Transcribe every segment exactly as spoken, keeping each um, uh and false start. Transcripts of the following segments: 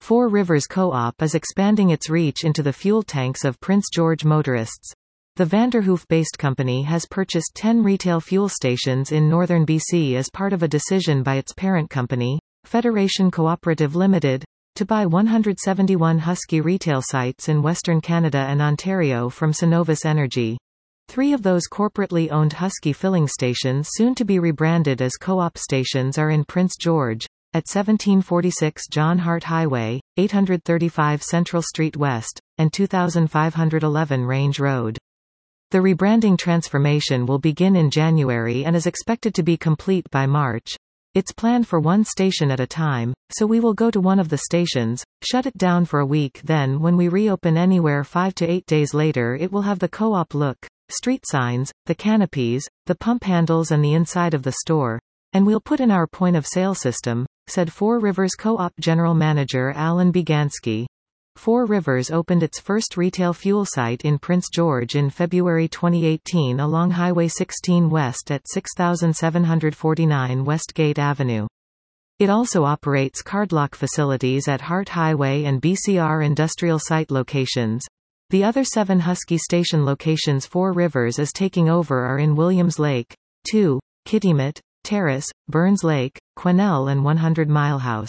Four Rivers Co-op is expanding its reach into the fuel tanks of Prince George motorists. The Vanderhoof-based company has purchased ten retail fuel stations in northern B C as part of a decision by its parent company, Federation Cooperative Limited, to buy one hundred seventy-one Husky retail sites in Western Canada and Ontario from Cenovus Energy. Three of those corporately owned Husky filling stations, soon to be rebranded as Co-op stations, are in Prince George, at seventeen forty-six John Hart Highway, eight thirty-five Central Street West, and twenty-five eleven Range Road. The rebranding transformation will begin in January and is expected to be complete by March. It's planned for one station at a time, so we will go to one of the stations, shut it down for a week, then when we reopen anywhere five to eight days later it will have the Co-op look, street signs, the canopies, the pump handles and the inside of the store, and we'll put in our point-of-sale system, said Four Rivers Co-op General Manager Alan Begansky. Four Rivers opened its first retail fuel site in Prince George in February twenty eighteen along Highway sixteen West at six thousand seven hundred forty-nine Westgate Avenue. It also operates cardlock facilities at Hart Highway and B C R industrial site locations. The other seven Husky station locations Four Rivers is taking over are in Williams Lake, two, Kitimat, Terrace, Burns Lake, Quesnel and one hundred Mile House.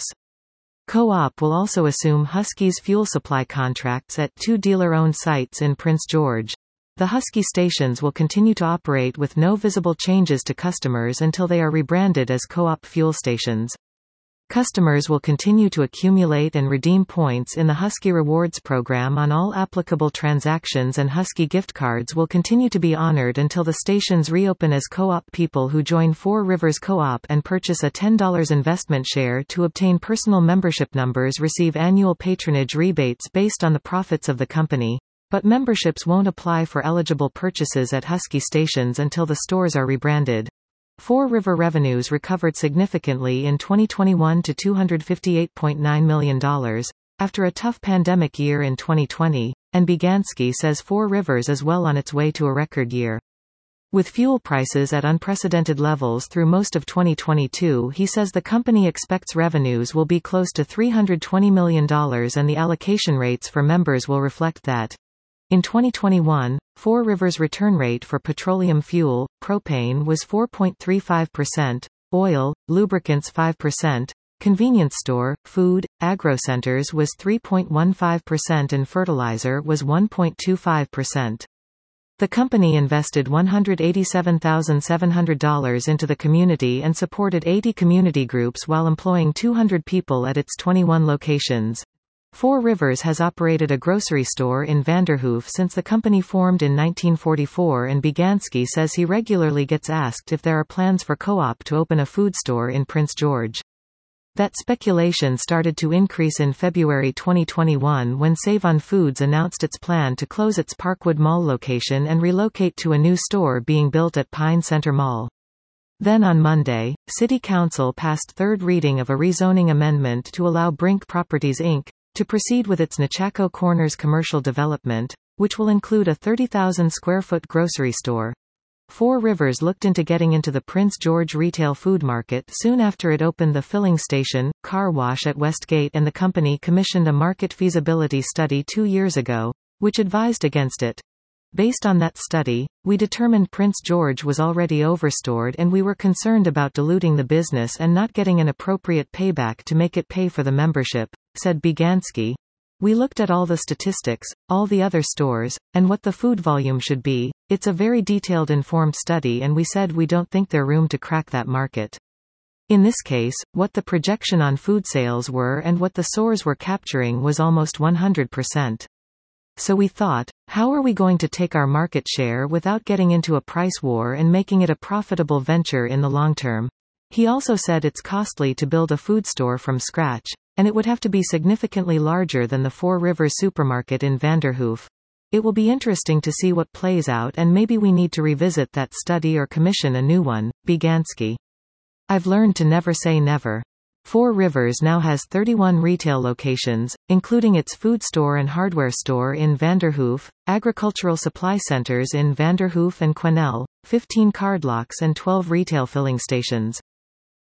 Co-op will also assume Husky's fuel supply contracts at two dealer-owned sites in Prince George. The Husky stations will continue to operate with no visible changes to customers until they are rebranded as Co-op fuel stations. Customers will continue to accumulate and redeem points in the Husky Rewards program on all applicable transactions, and Husky gift cards will continue to be honored until the stations reopen as Co-op. People who join Four Rivers Co-op and purchase a ten dollars investment share to obtain personal membership numbers receive annual patronage rebates based on the profits of the company, but memberships won't apply for eligible purchases at Husky stations until the stores are rebranded. Four River revenues recovered significantly in twenty twenty-one to two hundred fifty-eight point nine million dollars, after a tough pandemic year in twenty twenty, and Begansky says Four Rivers is well on its way to a record year. With fuel prices at unprecedented levels through most of twenty twenty-two, he says the company expects revenues will be close to three hundred twenty million dollars and the allocation rates for members will reflect that. In twenty twenty-one, Four Rivers' return rate for petroleum fuel, propane was four point three five percent, oil, lubricants five percent, convenience store, food, agrocenters was three point one five percent and fertilizer was one point two five percent. The company invested one hundred eighty-seven thousand seven hundred dollars into the community and supported eighty community groups while employing two hundred people at its twenty-one locations. Four Rivers has operated a grocery store in Vanderhoof since the company formed in nineteen forty-four, and Begansky says he regularly gets asked if there are plans for Co-op to open a food store in Prince George. That speculation started to increase in February twenty twenty-one when Save-On Foods announced its plan to close its Parkwood Mall location and relocate to a new store being built at Pine Center Mall. Then on Monday, City Council passed third reading of a rezoning amendment to allow Brink Properties Incorporated to proceed with its Nechako Corners commercial development, which will include a thirty thousand square foot grocery store. Four Rivers looked into getting into the Prince George retail food market soon after it opened the filling station, car wash at Westgate, and the company commissioned a market feasibility study two years ago, which advised against it. Based on that study, we determined Prince George was already overstored and we were concerned about diluting the business and not getting an appropriate payback to make it pay for the membership, said Begansky. We looked at all the statistics, all the other stores, and what the food volume should be. It's a very detailed, informed study, and we said we don't think there's room to crack that market. In this case, what the projection on food sales were and what the stores were capturing was almost one hundred percent. So we thought, how are we going to take our market share without getting into a price war and making it a profitable venture in the long term? He also said it's costly to build a food store from scratch, and it would have to be significantly larger than the Four Rivers supermarket in Vanderhoof. It will be interesting to see what plays out, and maybe we need to revisit that study or commission a new one. Begansky. I've learned to never say never. Four Rivers now has thirty-one retail locations, including its food store and hardware store in Vanderhoof, agricultural supply centers in Vanderhoof and Quesnel, fifteen cardlocks and twelve retail filling stations.